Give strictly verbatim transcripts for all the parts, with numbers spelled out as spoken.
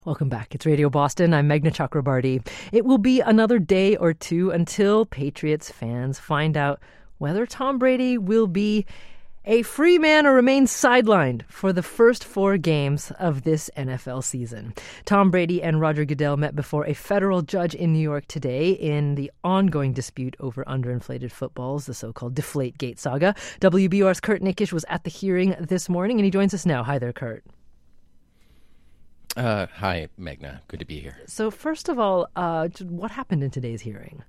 Welcome back. It's Radio Boston. I'm Meghna Chakrabarti. It will be another day or two until Patriots fans find out whether Tom Brady will be a free man or remain sidelined for the first four games of this N F L season. Tom Brady and Roger Goodell met before a federal judge in New York today in the ongoing dispute over underinflated footballs, the so-called Deflategate saga. W B U R's Kurt Nikisch was at the hearing this morning, and he joins us now. Hi there, Kurt. Uh, hi, Meghna. Good to be here. So first of all, uh, what happened in today's hearing?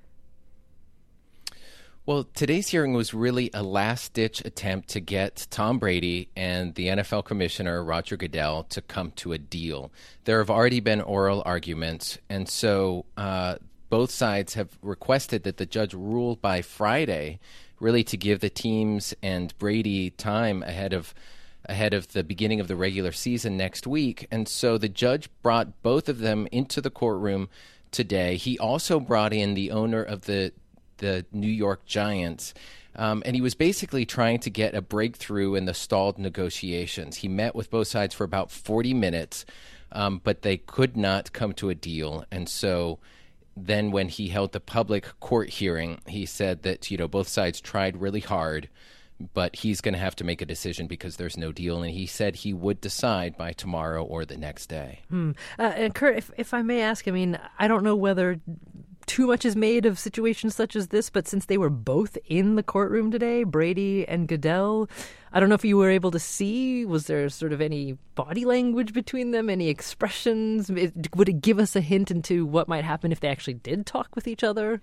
Well, today's hearing was really a last-ditch attempt to get Tom Brady and the N F L commissioner, Roger Goodell, to come to a deal. There have already been oral arguments, and so uh, both sides have requested that the judge rule by Friday, really to give the teams and Brady time ahead of ahead of the beginning of the regular season next week. And so the judge brought both of them into the courtroom today. He also brought in the owner of the the New York Giants, um, and he was basically trying to get a breakthrough in the stalled negotiations. He met with both sides for about forty minutes, um, but they could not come to a deal. And so then when he held the public court hearing, he said that, you know, both sides tried really hard, but he's going to have to make a decision because there's no deal. And he said he would decide by tomorrow or the next day. Hmm. Uh, and Kurt, if, if I may ask, I mean, I don't know whether too much is made of situations such as this, but since they were both in the courtroom today, Brady and Goodell, I don't know if you were able to see, was there sort of any body language between them, any expressions? It, would it give us a hint into what might happen if they actually did talk with each other?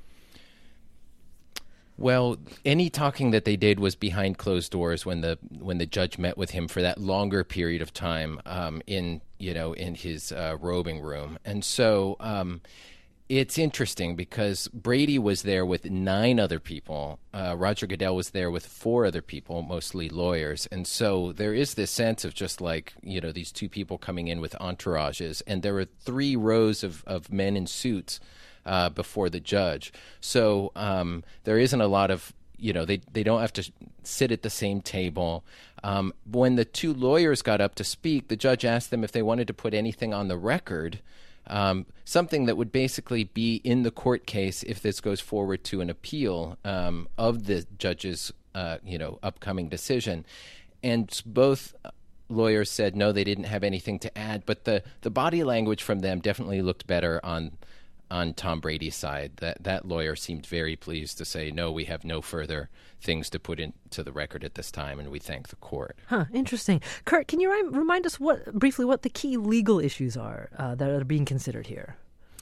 Well, any talking that they did was behind closed doors when the when the judge met with him for that longer period of time um, in you know in his uh, robing room, and so um, it's interesting because Brady was there with nine other people. Uh, Roger Goodell was there with four other people, mostly lawyers, and so there is this sense of just like you know these two people coming in with entourages, and there were three rows of, of men in suits Uh, before the judge. So um, there isn't a lot of, you know, they, they don't have to sit at the same table. Um, when the two lawyers got up to speak, the judge asked them if they wanted to put anything on the record, um, something that would basically be in the court case if this goes forward to an appeal um, of the judge's, uh, you know, upcoming decision. And both lawyers said no, they didn't have anything to add, but the, the body language from them definitely looked better on on Tom Brady's side. That that lawyer seemed very pleased to say, no, we have no further things to put into the record at this time, and we thank the court. Huh, interesting. Kurt, can you ri- remind us what briefly what the key legal issues are uh, that are being considered here?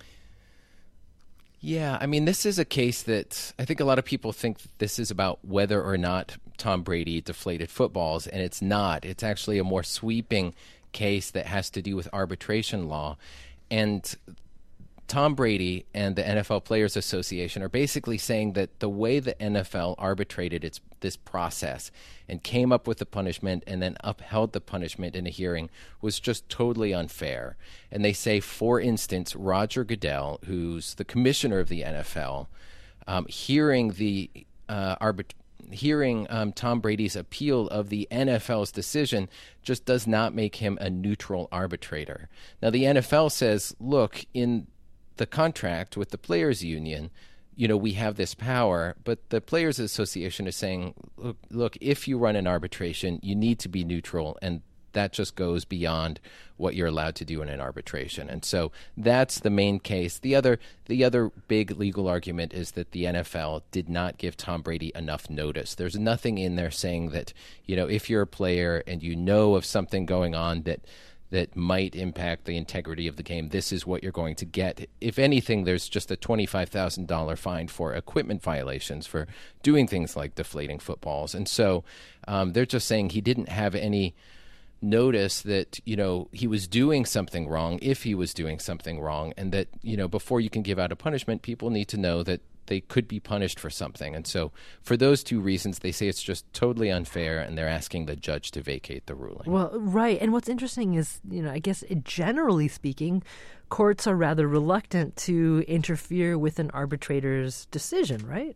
Yeah, I mean, this is a case that I think a lot of people think this is about whether or not Tom Brady deflated footballs, and it's not. It's actually a more sweeping case that has to do with arbitration law. And Tom Brady and the N F L Players Association are basically saying that the way the N F L arbitrated its this process and came up with the punishment and then upheld the punishment in a hearing was just totally unfair. And they say, for instance, Roger Goodell, who's the commissioner of the N F L, um, hearing the uh, arbit- hearing um, Tom Brady's appeal of the N F L's decision just does not make him a neutral arbitrator. Now, the N F L says, look, in the contract with the Players Union, you know, we have this power, but the Players Association is saying, look, look, if you run an arbitration, you need to be neutral, and that just goes beyond what you're allowed to do in an arbitration. And so that's the main case. The other the other big legal argument is that the N F L did not give Tom Brady enough notice. There's nothing in there saying that, you know, if you're a player and you know of something going on that that might impact the integrity of the game, this is what you're going to get. If anything, there's just a twenty-five thousand dollars fine for equipment violations for doing things like deflating footballs. And so um, they're just saying he didn't have any notice that, you know, he was doing something wrong, if he was doing something wrong, and that, you know, before you can give out a punishment, people need to know that they could be punished for something. And so for those two reasons, they say it's just totally unfair, and they're asking the judge to vacate the ruling. Well, right. And what's interesting is, you know, I guess generally speaking, courts are rather reluctant to interfere with an arbitrator's decision, right?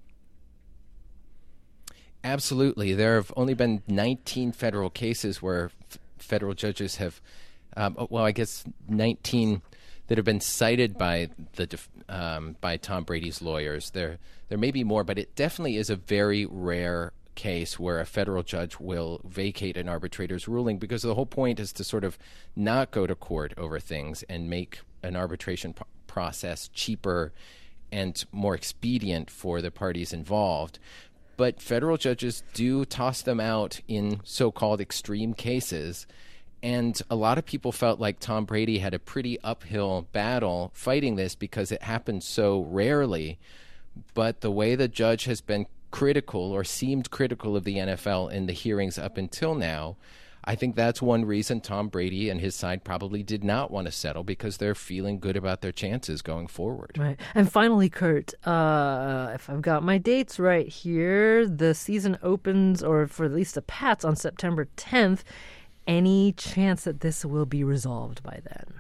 Absolutely. There have only been nineteen federal cases where f- federal judges have Um, well, I guess nineteen that have been cited by the def- um, by Tom Brady's lawyers. There, there may be more, but it definitely is a very rare case where a federal judge will vacate an arbitrator's ruling, because the whole point is to sort of not go to court over things and make an arbitration p- process cheaper and more expedient for the parties involved. But federal judges do toss them out in so-called extreme cases. And a lot of people felt like Tom Brady had a pretty uphill battle fighting this because it happened so rarely. But the way the judge has been critical or seemed critical of the N F L in the hearings up until now, I think that's one reason Tom Brady and his side probably did not want to settle, because they're feeling good about their chances going forward. Right. And finally, Kurt, uh, if I've got my dates right here, the season opens, or for at least the Pats, on September tenth. Any chance that this will be resolved by then?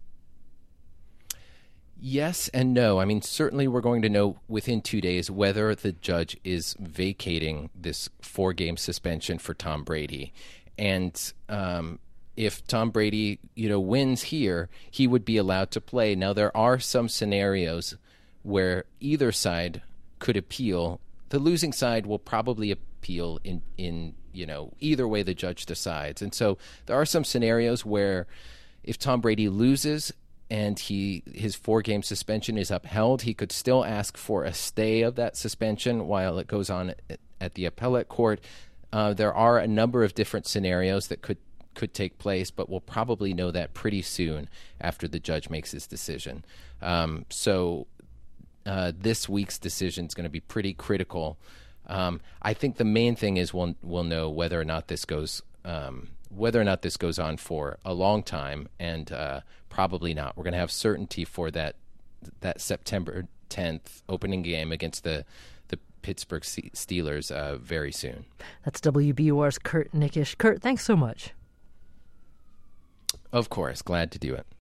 Yes and no. I mean, certainly we're going to know within two days whether the judge is vacating this four-game suspension for Tom Brady. And um, if Tom Brady, you know, wins here, he would be allowed to play. Now, there are some scenarios where either side could appeal. The losing side will probably appeal in, in you know, either way the judge decides. And so there are some scenarios where if Tom Brady loses and he his four-game suspension is upheld, he could still ask for a stay of that suspension while it goes on at, at the appellate court. Uh, there are a number of different scenarios that could, could take place, but we'll probably know that pretty soon after the judge makes his decision. Um, so uh, this week's decision is going to be pretty critical. Um, I think the main thing is we'll we'll know whether or not this goes um, whether or not this goes on for a long time, and uh, probably not. We're going to have certainty for that that September tenth opening game against the the Pittsburgh Steelers uh, very soon. That's W B U R's Kurt Nickisch. Kurt, thanks so much. Of course, glad to do it.